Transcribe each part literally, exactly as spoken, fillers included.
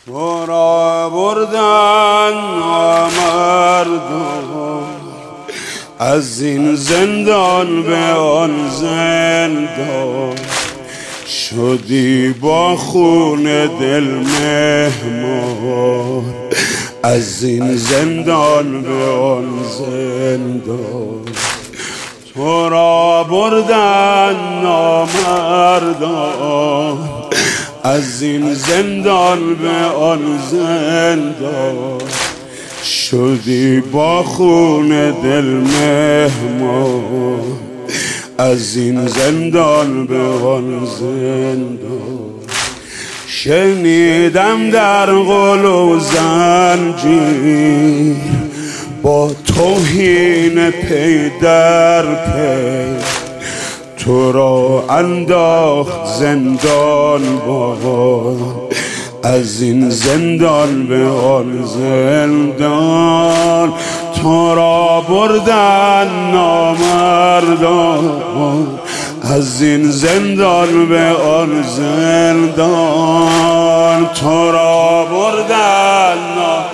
تو را بردن نامردان از این زندان به آن زندان، شدی با خون دل مهمان از این زندان به آن زندان. تو را بردن نامردان از این زندان به آن زندان، شدی با خون دل مهمان از این زندان به آن زندان. شنیدم در قل و زنجیر با توهین پی در پی، تو را انداخت زندان بابا از این زندان به آن زندان. تو را بردن نامردان از این زندان به آن زندان. تو را بردن نامردان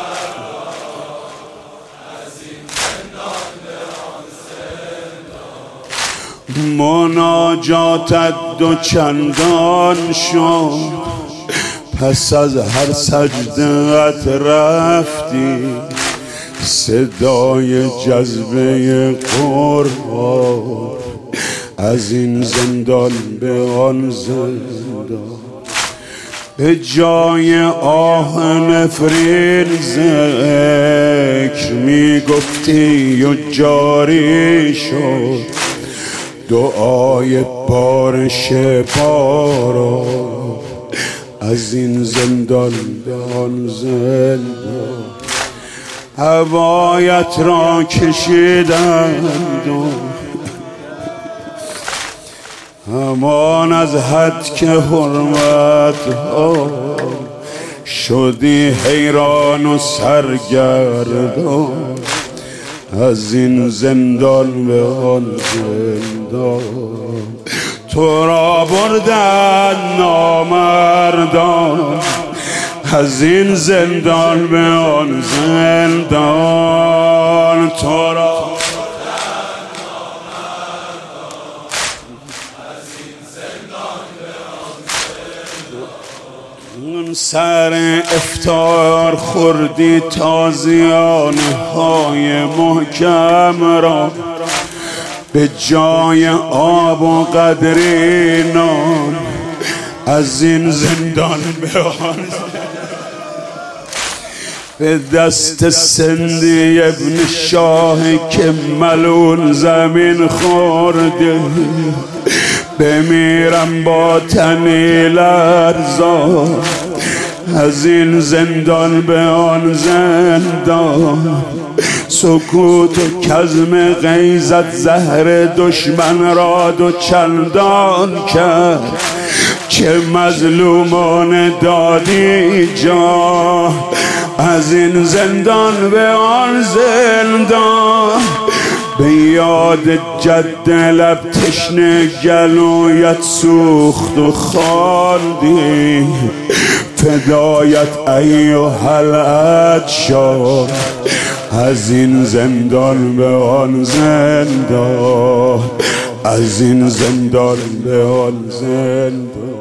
از این زندان به آن زندان. مناجاتت دو چندان شد پس از هر سجده‌ات رفتی، صدای جذبه قربان از این زندان به آن زندان. به جای آه نفرین ذکر می گفتی و جاری شد دعای بارش باران از این زندان به آن زندان. هوایت را کشیدند و همان از حد که حرمت ها، شدی حیران و سرگردان از این زندان به آن زندان. تو را بردن نامردان از این زندان به آن زندان. تو را بردن نامردان از این زندان به آن زندان. سر افطار خوردی تازیانه های محکم را، به جای آب و قدری نان از این زندان به آن به دست سندی ابن شاه که ملون زمین خورده، بمیرم با تنی لرزان از این زندان به آن زندان. سکوت و کظم غیظت زهر دشمن را دو چندان کرد که مظلومان دادی جا از این زندان به آن زندان. به یاد جد لب تشنه گلویت سوخت و خواندی فدایت ایها العطشان از این زندان به آن زندان از این زندان به آن زندان.